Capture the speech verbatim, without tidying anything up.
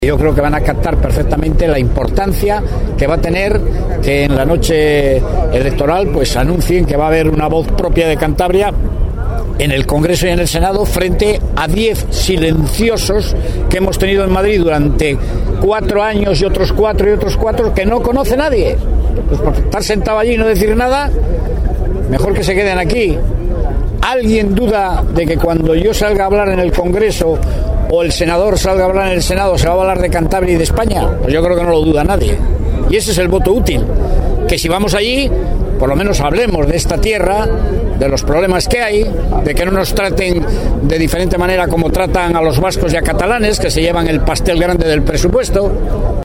Yo creo que van a captar perfectamente la importancia que va a tener que en la noche electoral pues anuncien que va a haber una voz propia de Cantabria en el Congreso y en el Senado frente a diez silenciosos que hemos tenido en Madrid durante cuatro años y otros cuatro y otros cuatro que no conoce nadie. Pues por estar sentado allí y no decir nada, mejor que se queden aquí. ¿Alguien duda de que cuando yo salga a hablar en el Congreso o el senador salga a hablar en el Senado se va a hablar de Cantabria y de España? Pues yo creo que no lo duda nadie. Y ese es el voto útil. Que si vamos allí, por lo menos hablemos de esta tierra, de los problemas que hay, de que no nos traten de diferente manera como tratan a los vascos y a catalanes, que se llevan el pastel grande del presupuesto.